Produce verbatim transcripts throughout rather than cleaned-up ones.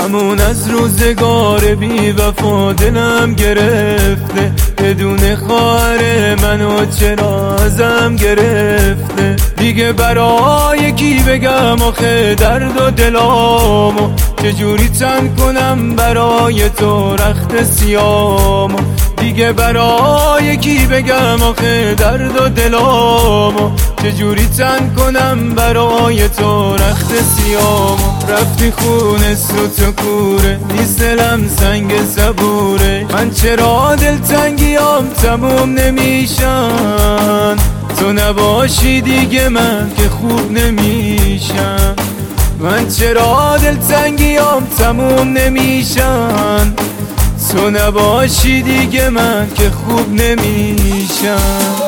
همون از روزگار بی وفا دلم گرفته، بدون خواهر منو چرا ازم گرفته. دیگه برای کی بگم آخه درد و دلامو، چجوری تن کنم برای تو رخت سیامو. دیگه برای کی بگم آخه درد و دلامو، چجوری تن کنم برای تو رخت سیامو. رفتی خونه سوت و کوره، نیست دلم سنگ صبوره. من چرا دلتنگیام تموم نمیشن، تو نباشی دیگه من که خوب نمیشم. من چرا دلتنگیام تموم نمیشن، تو نباشی دیگه من که خوب نمیشم.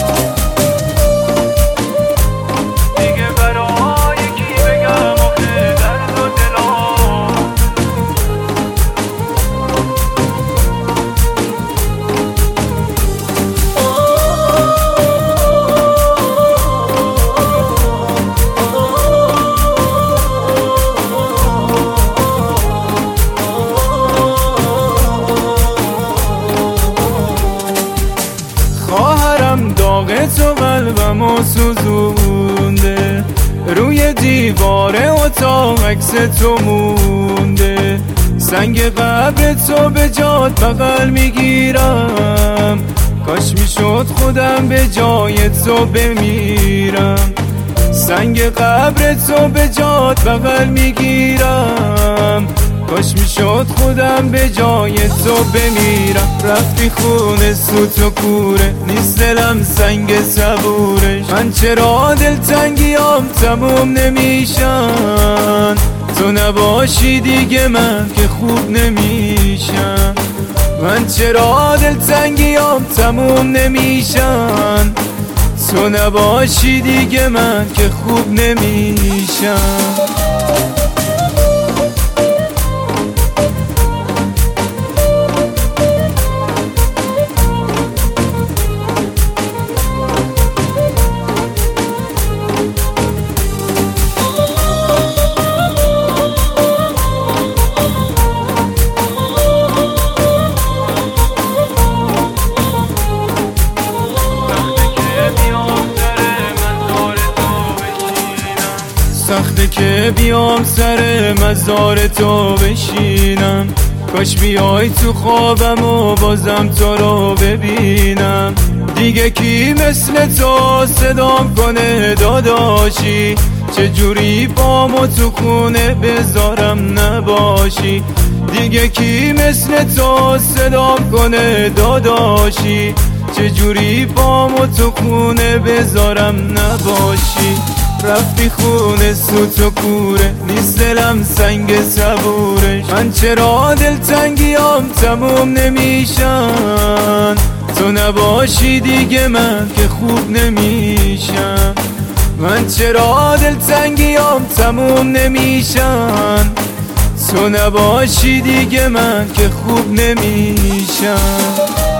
داغ تو قلبمو سوزونده، روی دیوار اتاق عکس تو مونده. سنگ قبر تو به جات بغل میگیرم، کاش میشد خودم به جای تو بمیرم. سنگ قبر تو به جات بغل میگیرم، کاش میشد خودم به جای تو بمیرم. رفتی خونه سوت و کوره، نیست دلم سنگ صبوره. من چرا دلتنگیام تموم نمیشن، تو نباشی دیگه من که خوب نمیشم. من چرا دلتنگیام تموم نمیشن، تو نباشی دیگه من که خوب نمیشم. سخته که بیام سر مزار تو بشینم، کاش بیای تو خوابم و بازم تو رو ببینم. دیگه کی مثل تو صدام کنه داداشی، چجوری بامو تو خونه بذارم نباشی. دیگه کی مثل تو صدام کنه داداشی، چجوری بامو تو خونه بذارم نباشی. رفتی خونه سوت و کوره، نیست دلم سنگ صبوره. من چرا دلتنگیام تموم نمیشن، تو نباشی دیگه من که خوب نمیشم. من چرا دلتنگیام تموم نمیشن، تو نباشی دیگه من که خوب نمیشم.